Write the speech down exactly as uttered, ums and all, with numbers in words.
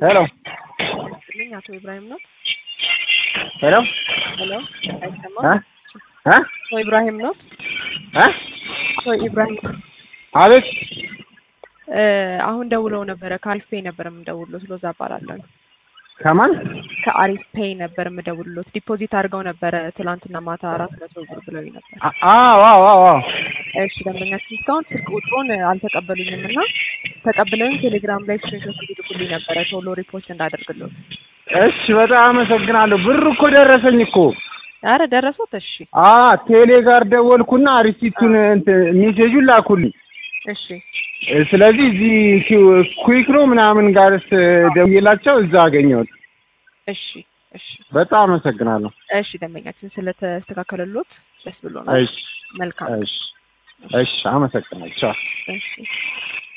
ሄሎ ልኝ አቶ ኢብራሂም ነው። ሄሎ ሄሎ አይሰማ አ አ አቶ ኢብራሂም ነው። አ አቶ ኢብራሂም አቤት አሁን ደውለው ነበር። ከአሪፍ ፔይ ነበር የምደውልሎት ሎዛ እባላለሁ። ከማን ከአሪፍ ፔይ ነበር የምደውልሎት። ዲፖዚት አድርገው ነበር ትላንትና ማታ አራት መቶ ብር ብለው ነበር። አዎ አዎ አዎ እሺ ደንበኛችን እስካሁን ስልክ ቁጥሩን አልተቀበሉኝም እና ተቀብለውኝ ቴሌግራም ላይ ስክሪንሾት ይልኩልኝ ነበር ቶሎ ሪፖርት እንዳደርግልዎት። እሺ በጣም አመሰግናለሁ። ብር እኮ ደረሰኝ እኮ። አረ ደረሰዎት? እሺ አ ቴሌ ጋር ደወልኩና ሪሲቱን እንትን ሜሴጁን ላኩልኝ። እሺ ስለዚህ እዚህ ኩዊክሮ ምናምን ጋርስ ደውዬላቸው እዛ አገኘሁት። እሺ እሺ በጣም አመሰግናለሁ። እሺ ደንበኛችን ስለተስተካከለልዎት ደስ ብሎናል። እሺ መልካም እሺ እሺ አመሰግናለሁ። ቻው። እሺ